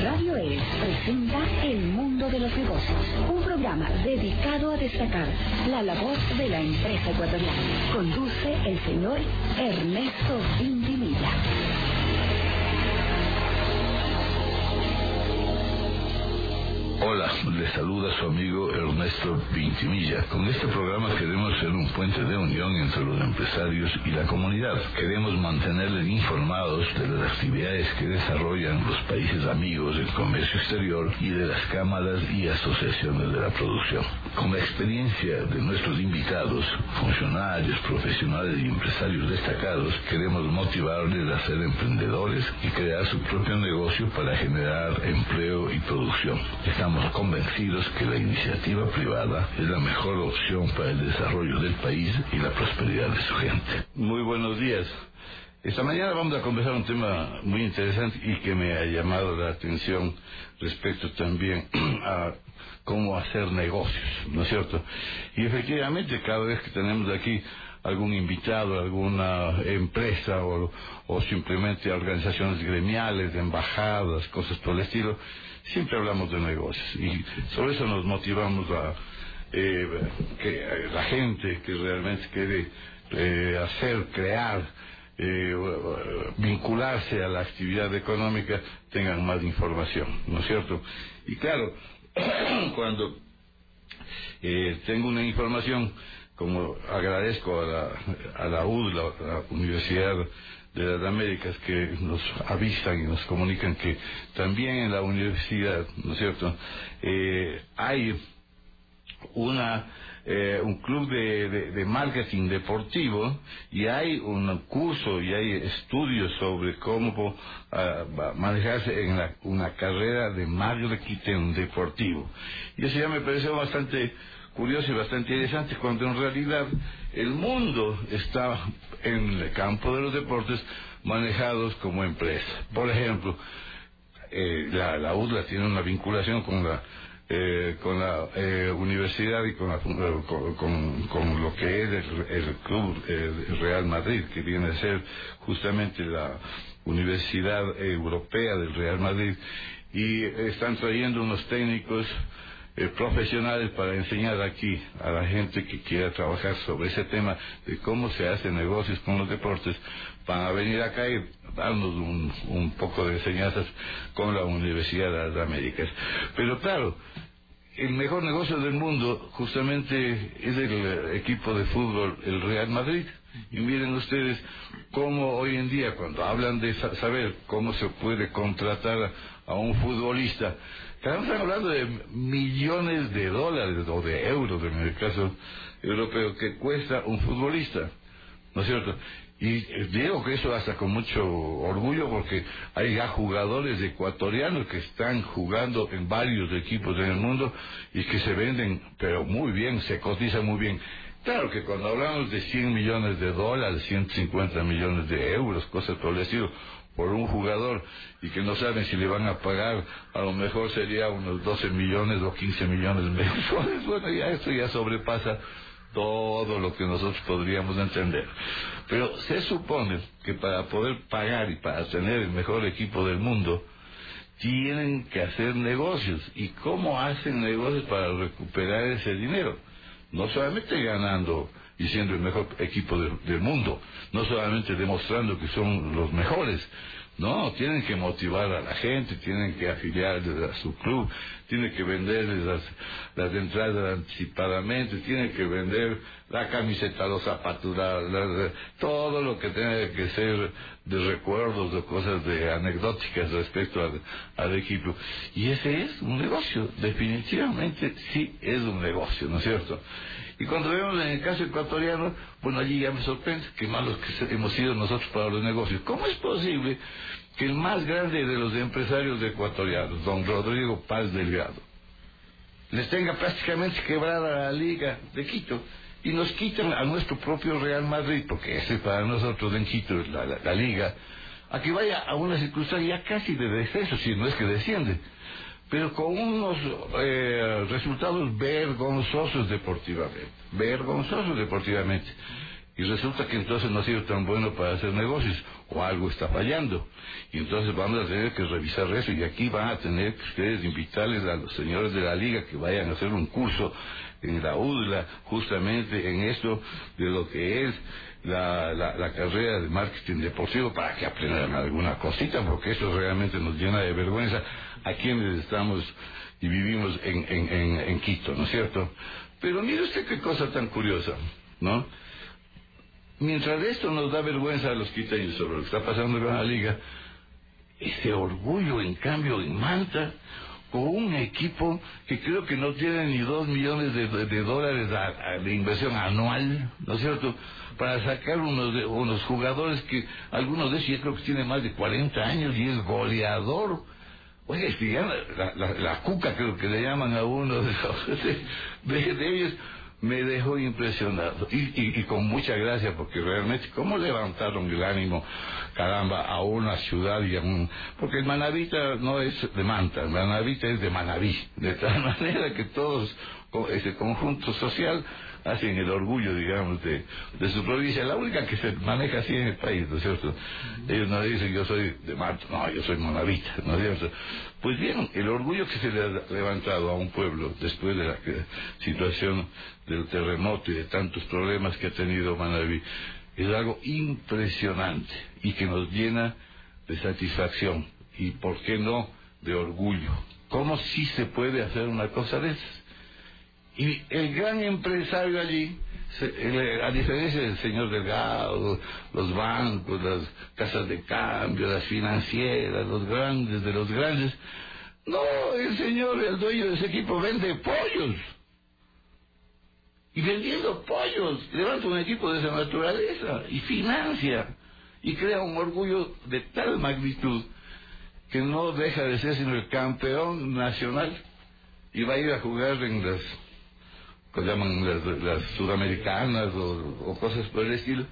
Radio Es presenta El Mundo de los Negocios, un programa dedicado a destacar la labor de la empresa ecuatoriana. Conduce el señor Ernesto Vintimilla. Hola, le saluda su amigo Ernesto Vintimilla. Con este programa queremos ser un puente de unión entre los empresarios y la comunidad. Queremos mantenerles informados de las actividades que desarrollan los países amigos del comercio exterior y de las cámaras y asociaciones de la producción. Con la experiencia de nuestros invitados, funcionarios, profesionales y empresarios destacados, queremos motivarles a ser emprendedores y crear su propio negocio para generar empleo y producción. Estamos convencidos que la iniciativa privada es la mejor opción para el desarrollo del país y la prosperidad de su gente. Muy buenos días. Esta mañana vamos a conversar un tema muy interesante y que me ha llamado la atención respecto también a cómo hacer negocios, ¿no es cierto? Y efectivamente, cada vez que tenemos aquí algún invitado, alguna empresa o simplemente organizaciones gremiales, embajadas, cosas por el estilo, siempre hablamos de negocios y sobre eso nos motivamos a que la gente que realmente quiere crear, vincularse a la actividad económica, tengan más información, ¿no es cierto? Y claro, cuando tengo una información, como agradezco a la UDLA, la Universidad de las Américas, que nos avisan y nos comunican que también en la universidad, ¿no es cierto?, hay un club de marketing deportivo y hay un curso y hay estudios sobre cómo manejarse en una carrera de marketing deportivo. Y eso ya me pareció bastante curioso y bastante interesante, cuando en realidad el mundo está en el campo de los deportes manejados como empresa. Por ejemplo, la UDLA tiene una vinculación con la universidad y con lo que es el club Real Madrid, que viene a ser justamente la Universidad Europea del Real Madrid, y están trayendo unos técnicos profesionales para enseñar aquí a la gente que quiera trabajar sobre ese tema de cómo se hacen negocios con los deportes. Van a venir acá y darnos un poco de enseñanzas con la Universidad de las Américas. Pero claro, el mejor negocio del mundo justamente es el equipo de fútbol, el Real Madrid. Y miren ustedes cómo hoy en día, cuando hablan de saber cómo se puede contratar a un futbolista, están hablando de millones de dólares o de euros, en el caso europeo, que cuesta un futbolista, ¿no es cierto? Y digo que eso hasta con mucho orgullo, porque hay ya jugadores ecuatorianos que están jugando en varios equipos en el mundo y que se venden, pero muy bien, se cotizan muy bien. Claro que cuando hablamos de 100 millones de dólares, 150 millones de euros, cosas por el estilo, por un jugador, y que no saben si le van a pagar, a lo mejor sería unos 12 millones o 15 millones mensuales. Bueno, ya esto ya sobrepasa todo lo que nosotros podríamos entender. Pero se supone que para poder pagar y para tener el mejor equipo del mundo, tienen que hacer negocios. ¿Y cómo hacen negocios para recuperar ese dinero? No solamente ganando y siendo el mejor equipo del mundo, no solamente demostrando que son los mejores, no, tienen que motivar a la gente, tienen que afiliarles a su club, tienen que venderles las entradas anticipadamente, tienen que vender la camiseta, los zapatos, todo lo que tenga que ser de recuerdos, de cosas anecdóticas respecto al equipo. Y ese es un negocio, definitivamente sí es un negocio, ¿no es cierto? Y cuando vemos en el caso ecuatoriano, bueno, allí ya me sorprende que malos que hemos sido nosotros para los negocios. ¿Cómo es posible que el más grande de los empresarios ecuatorianos, don Rodrigo Paz Delgado, les tenga prácticamente quebrada la Liga de Quito y nos quitan a nuestro propio Real Madrid, porque ese para nosotros en Quito es la Liga, a que vaya a una circunstancia ya casi de descenso, si no es que desciende, pero con unos resultados vergonzosos deportivamente. Y resulta que entonces no ha sido tan bueno para hacer negocios, o algo está fallando. Y entonces vamos a tener que revisar eso, y aquí van a tener que ustedes invitarles a los señores de la liga que vayan a hacer un curso en la UDLA, justamente en esto de lo que es la carrera de marketing deportivo, para que aprendan alguna cosita, porque eso realmente nos llena de vergüenza a quienes estamos y vivimos en Quito, ¿no es cierto? Pero mire usted qué cosa tan curiosa, ¿no? Mientras esto nos da vergüenza a los quiteños sobre lo que está pasando con la liga, ese orgullo, en cambio, en Manta, con un equipo que creo que no tiene ni 2 millones de dólares de inversión anual, ¿no es cierto?, para sacar unos jugadores que, algunos de ellos yo creo que tienen más de 40 años y es goleador. Oye, la cuca creo que le llaman a uno de ellos, me dejó impresionado y con mucha gracia, porque realmente cómo levantaron el ánimo, caramba, a una ciudad y a porque el Manavita no es de Manta, el Manavita es de Manaví, de tal manera que todos, ese conjunto social, hacen el orgullo, digamos, de su provincia, la única que se maneja así en el país, ¿no es cierto? Ellos no dicen yo soy de Manta, no, yo soy Manavita, ¿no es cierto? Pues bien, el orgullo que se le ha levantado a un pueblo después de la situación del terremoto y de tantos problemas que ha tenido Manaví es algo impresionante y que nos llena de satisfacción y, ¿por qué no?, de orgullo. ¿Cómo sí se puede hacer una cosa de esas? Y el gran empresario allí, a diferencia del señor Delgado, los bancos, las casas de cambio, las financieras, los grandes de los grandes, no, el señor, el dueño de ese equipo, vende pollos. Y vendiendo pollos, levanta un equipo de esa naturaleza y financia y crea un orgullo de tal magnitud que no deja de ser sino el campeón nacional, y va a ir a jugar en las que llaman las sudamericanas o cosas por el estilo.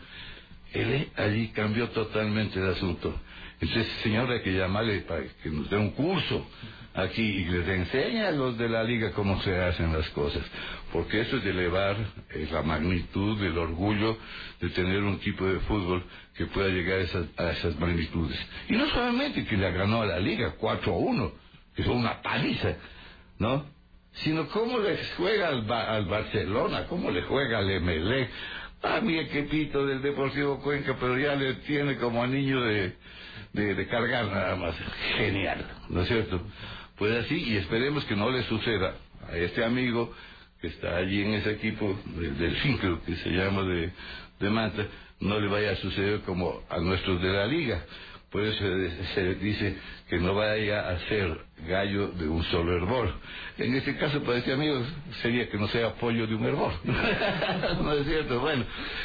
Él allí cambió totalmente el asunto. Entonces, señor, hay que llamarle para que nos dé un curso aquí y les enseñe a los de la liga cómo se hacen las cosas, porque eso es de elevar la magnitud del orgullo de tener un equipo de fútbol que pueda llegar a esas magnitudes. Y no solamente que le ganó a la liga 4-1, que fue una paliza, ¿no?, sino cómo le juega al Barcelona, cómo le juega al Emelec, a mi equipito del Deportivo Cuenca, pero ya le tiene como a niño de cargar nada más. Genial, ¿no es cierto? Pues así, y esperemos que no le suceda a este amigo que está allí en ese equipo del creo que se llama de Manta, no le vaya a suceder como a nuestros de la liga. Por eso se dice que no vaya a ser gallo de un solo hervor. En este caso, para este amigo, sería que no sea pollo de un hervor. ¿No es cierto? Bueno,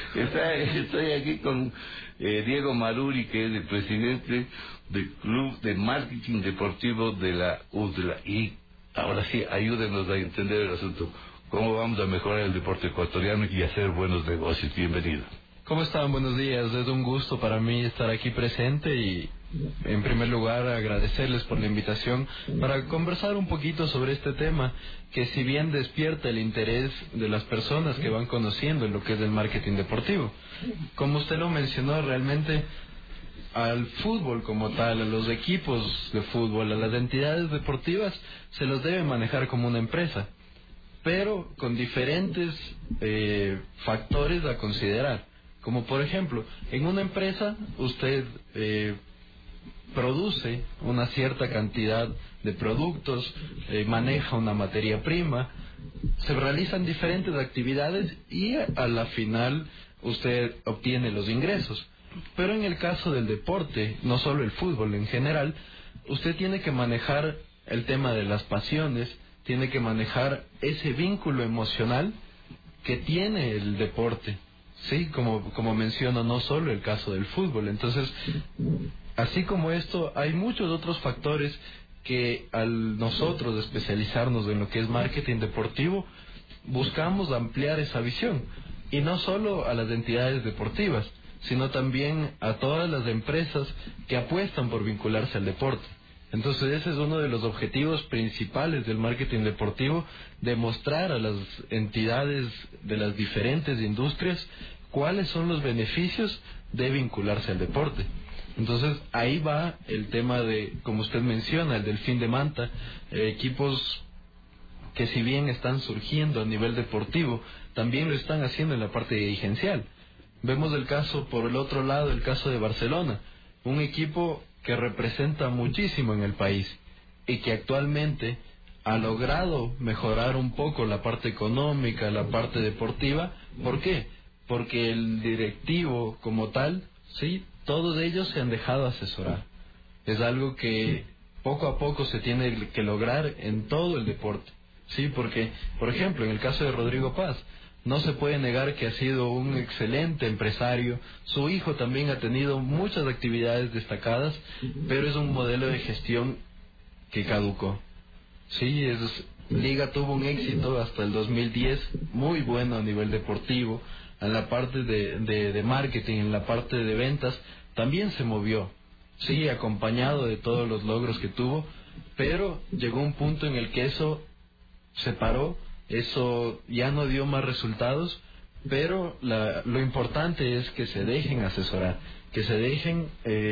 estoy aquí con Diego Maruri, que es el presidente del Club de Marketing Deportivo de la UDLA. Y ahora sí, ayúdenos a entender el asunto. ¿Cómo vamos a mejorar el deporte ecuatoriano y hacer buenos negocios? Bienvenido. ¿Cómo están? Buenos días. Es un gusto para mí estar aquí presente y, en primer lugar, agradecerles por la invitación para conversar un poquito sobre este tema que, si bien despierta el interés de las personas que van conociendo lo que es el marketing deportivo, como usted lo mencionó, realmente al fútbol como tal, a los equipos de fútbol, a las entidades deportivas, se los debe manejar como una empresa, pero con diferentes factores a considerar. Como por ejemplo, en una empresa usted produce una cierta cantidad de productos, maneja una materia prima, se realizan diferentes actividades y a la final usted obtiene los ingresos. Pero en el caso del deporte, no solo el fútbol en general, usted tiene que manejar el tema de las pasiones, tiene que manejar ese vínculo emocional que tiene el deporte. Sí, como menciono, no solo el caso del fútbol. Entonces, así como esto, hay muchos otros factores que al nosotros especializarnos en lo que es marketing deportivo, buscamos ampliar esa visión. Y no solo a las entidades deportivas, sino también a todas las empresas que apuestan por vincularse al deporte. Entonces ese es uno de los objetivos principales del marketing deportivo, demostrar a las entidades de las diferentes industrias cuáles son los beneficios de vincularse al deporte. Entonces ahí va el tema de, como usted menciona, el Delfín de Manta, equipos que si bien están surgiendo a nivel deportivo, también lo están haciendo en la parte dirigencial. Vemos el caso, por el otro lado, el caso de Barcelona, un equipo que representa muchísimo en el país y que actualmente ha logrado mejorar un poco la parte económica, la parte deportiva. ¿Por qué? Porque el directivo como tal, sí, todos ellos se han dejado asesorar. Es algo que poco a poco se tiene que lograr en todo el deporte. Sí, porque, por ejemplo, en el caso de Rodrigo Paz, no se puede negar que ha sido un excelente empresario. Su hijo también ha tenido muchas actividades destacadas, pero es un modelo de gestión que caducó. Sí, Liga tuvo un éxito hasta el 2010 muy bueno a nivel deportivo. En la parte de marketing, en la parte de ventas, también se movió. Sí, acompañado de todos los logros que tuvo, pero llegó un punto en el que eso se paró, eso ya no dio más resultados, pero lo importante es que se dejen asesorar, que se dejen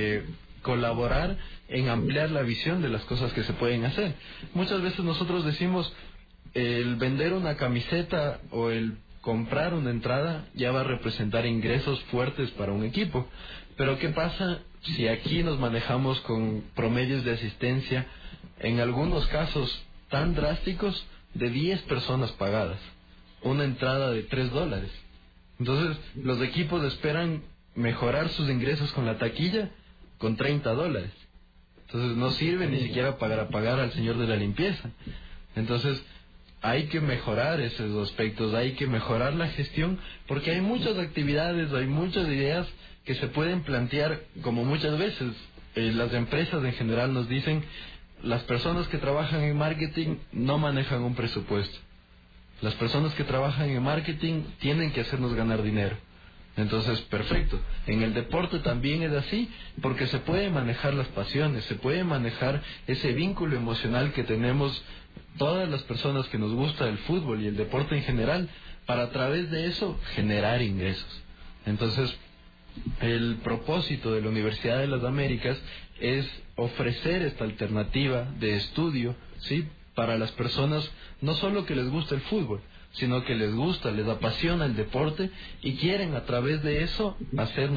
colaborar en ampliar la visión de las cosas que se pueden hacer. Muchas veces nosotros decimos, el vender una camiseta o el comprar una entrada ya va a representar ingresos fuertes para un equipo, pero ¿qué pasa si aquí nos manejamos con promedios de asistencia, en algunos casos tan drásticos, de 10 personas pagadas, una entrada de $3? Entonces los equipos esperan mejorar sus ingresos con la taquilla con $30. Entonces no sirve ni siquiera para pagar al señor de la limpieza. Entonces hay que mejorar esos aspectos, hay que mejorar la gestión, porque hay muchas actividades, hay muchas ideas que se pueden plantear, como muchas veces las empresas en general nos dicen: las personas que trabajan en marketing no manejan un presupuesto. Las personas que trabajan en marketing tienen que hacernos ganar dinero. Entonces, perfecto. En el deporte también es así, porque se puede manejar las pasiones, se puede manejar ese vínculo emocional que tenemos todas las personas que nos gusta el fútbol y el deporte en general, para a través de eso generar ingresos. Entonces, el propósito de la Universidad de las Américas es ofrecer esta alternativa de estudio, ¿sí?, para las personas no solo que les gusta el fútbol, sino que les gusta, les apasiona el deporte y quieren a través de eso hacer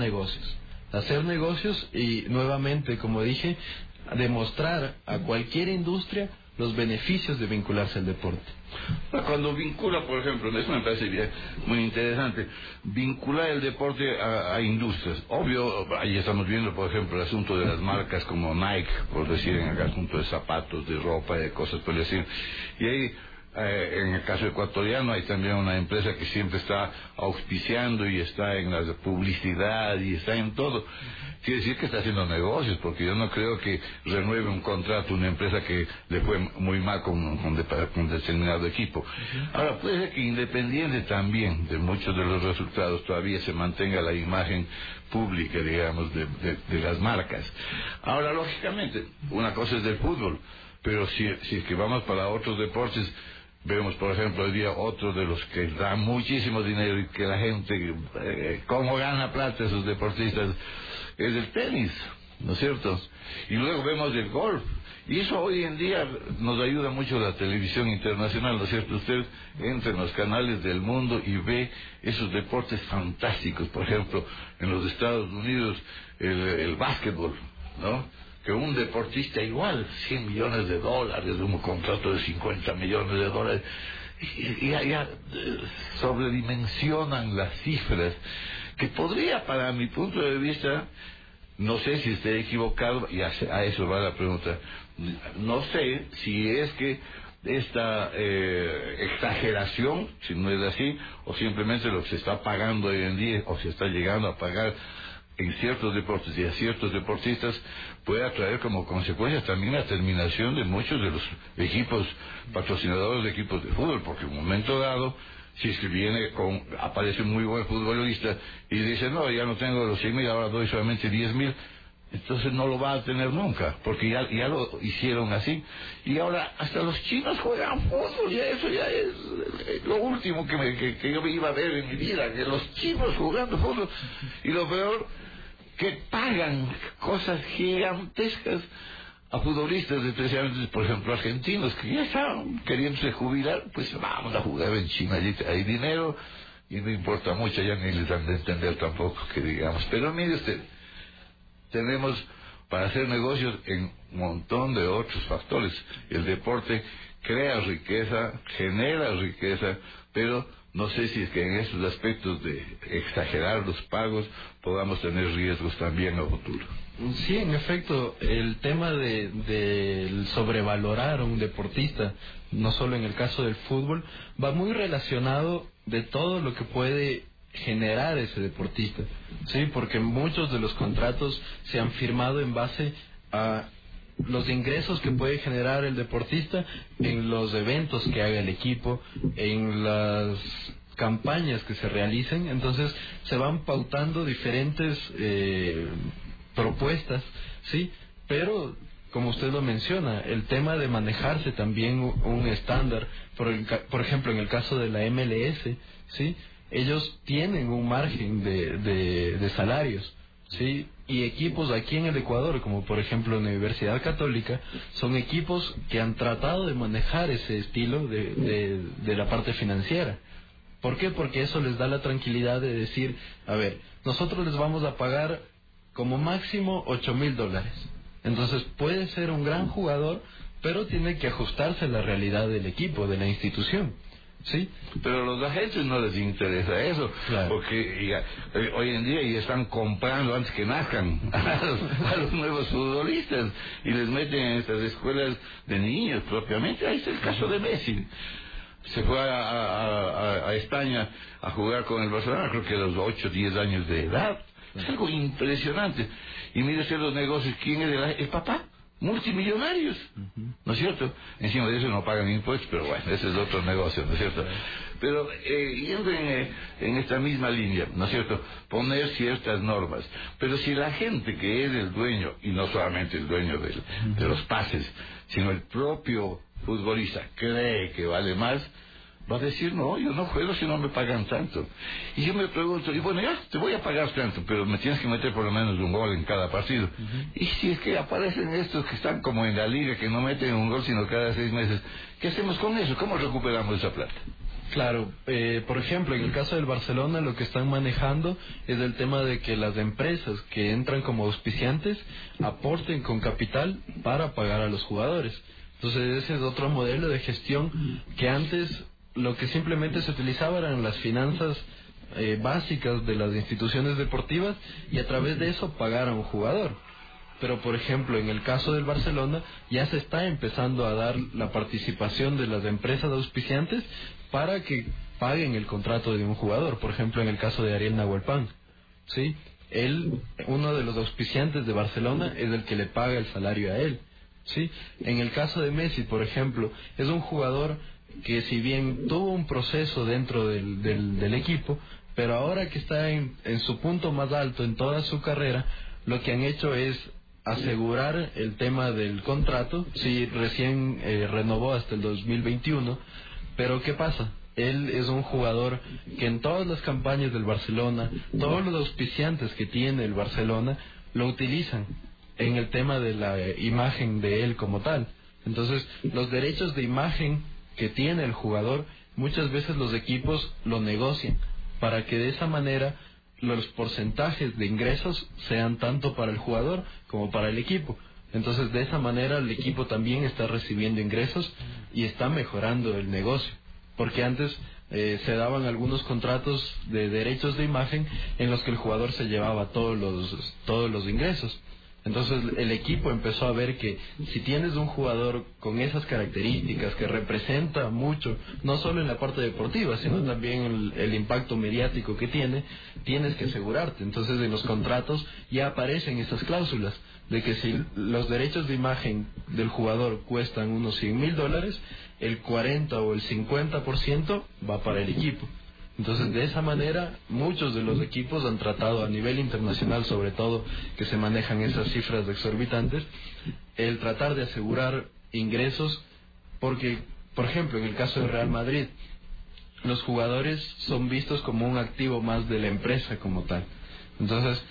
negocios y, nuevamente, como dije, demostrar a cualquier industria los beneficios de vincularse al deporte. Cuando vincula, por ejemplo, eso me parece bien, muy interesante, vincular el deporte a industrias. Obvio, ahí estamos viendo, por ejemplo, el asunto de las marcas como Nike, por decir, en el asunto de zapatos, de ropa, de cosas por decir. Y ahí, en el caso ecuatoriano, hay también una empresa que siempre está auspiciando y está en la publicidad y está en todo. Quiere decir que está haciendo negocios, porque yo no creo que renueve un contrato una empresa que le fue muy mal con determinado equipo. Ahora, puede ser que independiente también de muchos de los resultados, todavía se mantenga la imagen pública, digamos, de las marcas. Ahora, lógicamente, una cosa es del fútbol, pero si es que vamos para otros deportes, vemos, por ejemplo, hoy día otro de los que da muchísimo dinero y que la gente, cómo gana plata esos deportistas, es el tenis, ¿no es cierto? Y luego vemos el golf. Y eso hoy en día nos ayuda mucho la televisión internacional, ¿no es cierto? Usted entra en los canales del mundo y ve esos deportes fantásticos. Por ejemplo, en los Estados Unidos, el básquetbol, ¿no? Que un deportista igual, $100 millones, un contrato de $50 millones, y ya sobredimensionan las cifras, que podría, para mi punto de vista, no sé si esté equivocado, y a eso va la pregunta, no sé si es que esta exageración, si no es así, o simplemente lo que se está pagando hoy en día, o se está llegando a pagar en ciertos deportes y a ciertos deportistas, puede traer como consecuencia también la terminación de muchos de los equipos patrocinadores de equipos de fútbol, porque en un momento dado, si es que aparece un muy buen futbolista y dice: no, ya no tengo los 100,000, ahora doy solamente 10,000, entonces no lo va a tener nunca, porque ya lo hicieron así. Y ahora hasta los chinos juegan fútbol, y eso ya es lo último que yo me iba a ver en mi vida, que los chinos jugando fútbol. Y lo peor, que pagan cosas gigantescas a futbolistas, especialmente, por ejemplo, argentinos, que ya estaban queriéndose jubilar, pues vamos a jugar en China, allí hay dinero y no importa mucho, ya ni les dan de entender tampoco, que digamos. Pero mire usted, tenemos para hacer negocios en un montón de otros factores. El deporte crea riqueza, genera riqueza, pero no sé si es que en esos aspectos de exagerar los pagos podamos tener riesgos también a futuro. Sí, en efecto, el tema de sobrevalorar a un deportista, no solo en el caso del fútbol, va muy relacionado de todo lo que puede generar ese deportista, sí, porque muchos de los contratos se han firmado en base a los ingresos que puede generar el deportista en los eventos que haga el equipo, en las campañas que se realicen. Entonces se van pautando diferentes propuestas, sí, pero como usted lo menciona, el tema de manejarse también un estándar, por ejemplo en el caso de la MLS, sí, ellos tienen un margen de salarios, sí, y equipos aquí en el Ecuador, como por ejemplo la Universidad Católica, son equipos que han tratado de manejar ese estilo de la parte financiera. ¿Por qué? Porque eso les da la tranquilidad de decir, a ver, nosotros les vamos a pagar como máximo $8,000. Entonces puede ser un gran jugador, pero tiene que ajustarse a la realidad del equipo, de la institución. Sí, pero a los agentes no les interesa eso, claro, porque hoy en día ya están comprando antes que nazcan a los nuevos futbolistas y les meten en estas escuelas de niños propiamente. Ahí está el caso de Messi. Se fue a España a jugar con el Barcelona, creo que a los 8 o 10 años de edad. Es algo impresionante. Y mire usted los negocios, ¿quién es el papá? Multimillonarios, ¿no es cierto? Encima de eso no pagan impuestos, pero bueno, ese es otro negocio, ¿no es cierto? Pero yendo en esta misma línea, ¿no es cierto? Poner ciertas normas. Pero si la gente que es el dueño, y no solamente el dueño de los pases, sino el propio futbolista cree que vale más, va a decir, no, yo no juego si no me pagan tanto. Y yo me pregunto, y bueno, ya, te voy a pagar tanto, pero me tienes que meter por lo menos un gol en cada partido. Y si es que aparecen estos que están como en la liga, que no meten un gol sino cada 6 meses, ¿qué hacemos con eso? ¿Cómo recuperamos esa plata? Claro, por ejemplo, en el caso del Barcelona lo que están manejando es el tema de que las empresas que entran como auspiciantes aporten con capital para pagar a los jugadores. Entonces ese es otro modelo de gestión que antes lo que simplemente se utilizaba eran las finanzas básicas de las instituciones deportivas y a través de eso pagar a un jugador. Pero por ejemplo en el caso del Barcelona ya se está empezando a dar la participación de las empresas auspiciantes para que paguen el contrato de un jugador. Por ejemplo en el caso de Ariel Nahuelpan, ¿sí? Él, uno de los auspiciantes de Barcelona, es el que le paga el salario a él, ¿sí? En el caso de Messi, por ejemplo, es un jugador que si bien tuvo un proceso dentro del equipo, pero ahora que está en su punto más alto en toda su carrera, lo que han hecho es asegurar el tema del contrato. Sí, recién renovó hasta el 2021, pero ¿qué pasa? Él es un jugador que en todas las campañas del Barcelona, todos los auspiciantes que tiene el Barcelona, lo utilizan en el tema de la imagen de él como tal. Entonces, los derechos de imagen que tiene el jugador, muchas veces los equipos lo negocian para que de esa manera los porcentajes de ingresos sean tanto para el jugador como para el equipo. Entonces de esa manera el equipo también está recibiendo ingresos y está mejorando el negocio, porque antes se daban algunos contratos de derechos de imagen en los que el jugador se llevaba todos los ingresos. Entonces el equipo empezó a ver que si tienes un jugador con esas características que representa mucho, no solo en la parte deportiva, sino también el impacto mediático que tiene, tienes que asegurarte. Entonces en los contratos ya aparecen esas cláusulas de que si los derechos de imagen del jugador cuestan unos $100,000, el 40 o el 50% va para el equipo. Entonces de esa manera muchos de los equipos han tratado a nivel internacional, sobre todo que se manejan esas cifras exorbitantes, el tratar de asegurar ingresos, porque por ejemplo en el caso del Real Madrid los jugadores son vistos como un activo más de la empresa como tal. Entonces,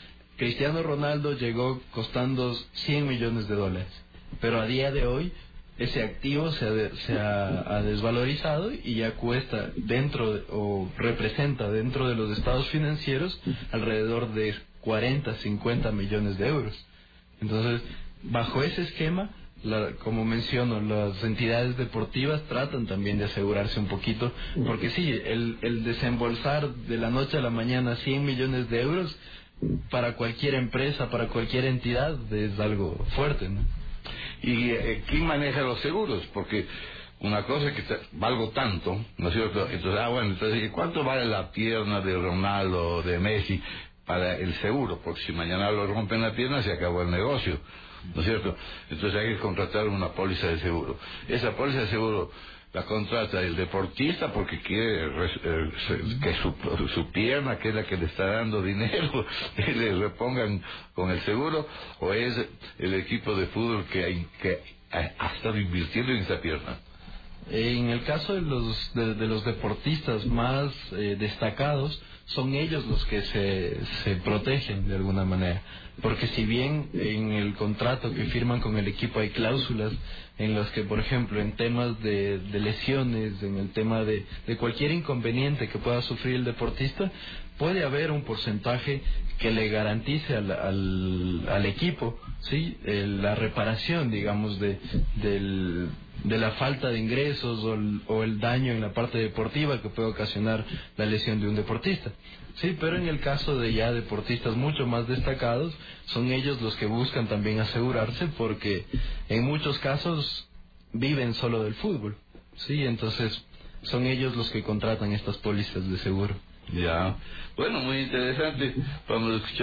Cristiano Ronaldo llegó costando $100 millones, pero a día de hoy ese activo se ha desvalorizado y ya cuesta o representa dentro de los estados financieros alrededor de 40-50 millones de euros. Entonces, bajo ese esquema, como menciono, las entidades deportivas tratan también de asegurarse un poquito, porque sí, el desembolsar de la noche a la mañana 100 millones de euros para cualquier empresa, para cualquier entidad, es algo fuerte, ¿no? ¿Y quién maneja los seguros? Porque una cosa es que valgo tanto, ¿no es cierto? Entonces, ¿cuánto vale la pierna de Ronaldo, de Messi, para el seguro? Porque si mañana lo rompen la pierna, se acabó el negocio, ¿no es cierto? Entonces hay que contratar una póliza de seguro. Esa póliza de seguro la contrata el deportista porque quiere que su pierna, que es la que le está dando dinero, le repongan con el seguro, o es el equipo de fútbol que ha estado invirtiendo en esa pierna. En el caso de los deportistas más destacados, son ellos los que se protegen de alguna manera, porque si bien en el contrato que firman con el equipo hay cláusulas en las que, por ejemplo, en temas de lesiones, en el tema de cualquier inconveniente que pueda sufrir el deportista, puede haber un porcentaje que le garantice al equipo, ¿sí? La reparación, digamos, de la falta de ingresos o el daño en la parte deportiva que puede ocasionar la lesión de un deportista. Sí, pero en el caso de ya deportistas mucho más destacados, son ellos los que buscan también asegurarse, porque en muchos casos viven solo del fútbol, sí, entonces son ellos los que contratan estas pólizas de seguro. Ya, bueno, muy interesante. Vamos a escuchar